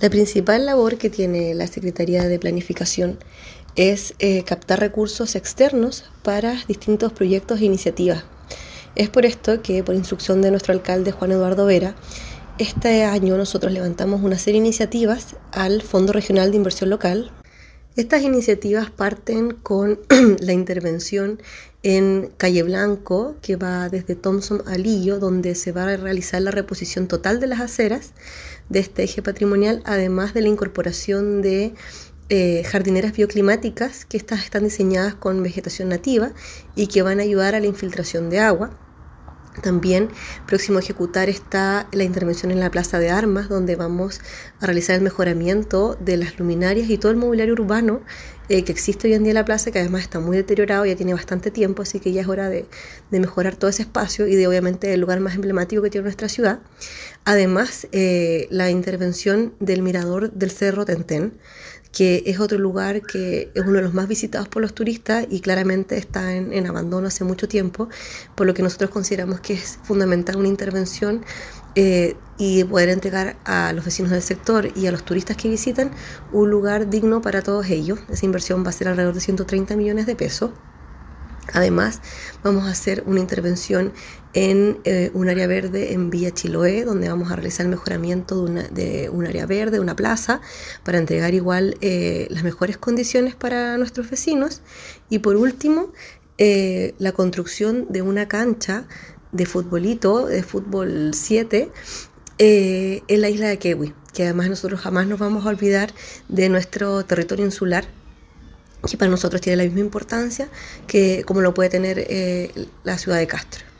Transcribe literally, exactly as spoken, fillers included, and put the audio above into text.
La principal labor que tiene la Secretaría de Planificación es eh, captar recursos externos para distintos proyectos e iniciativas. Es por esto que, por instrucción de nuestro alcalde Juan Eduardo Vera, este año nosotros levantamos una serie de iniciativas al Fondo Regional de Inversión Local. Estas iniciativas parten con la intervención en Calle Blanco, que va desde Thompson a Lillo, donde se va a realizar la reposición total de las aceras de este eje patrimonial, además de la incorporación de eh, jardineras bioclimáticas, que estas están diseñadas con vegetación nativa y que van a ayudar a la infiltración de agua. También próximo a ejecutar está la intervención en la Plaza de Armas, donde vamos a realizar el mejoramiento de las luminarias y todo el mobiliario urbano eh, que existe hoy en día en la plaza, que además está muy deteriorado, ya tiene bastante tiempo, así que ya es hora de, de mejorar todo ese espacio y de obviamente el lugar más emblemático que tiene nuestra ciudad. Además, eh, la intervención del mirador del Cerro Tentén, que es otro lugar que es uno de los más visitados por los turistas y claramente está en, en abandono hace mucho tiempo, por lo que nosotros consideramos que es fundamental una intervención eh, y poder entregar a los vecinos del sector y a los turistas que visitan un lugar digno para todos ellos. Esa inversión va a ser alrededor de ciento treinta millones de pesos. Además, vamos a hacer una intervención en eh, un área verde en Villa Chiloé, donde vamos a realizar el mejoramiento de, una, de un área verde, una plaza, para entregar igual eh, las mejores condiciones para nuestros vecinos. Y por último, eh, la construcción de una cancha de futbolito, de fútbol siete, eh, en la isla de Quehue, que además nosotros jamás nos vamos a olvidar de nuestro territorio insular, que para nosotros tiene la misma importancia que como lo puede tener eh, la ciudad de Castro.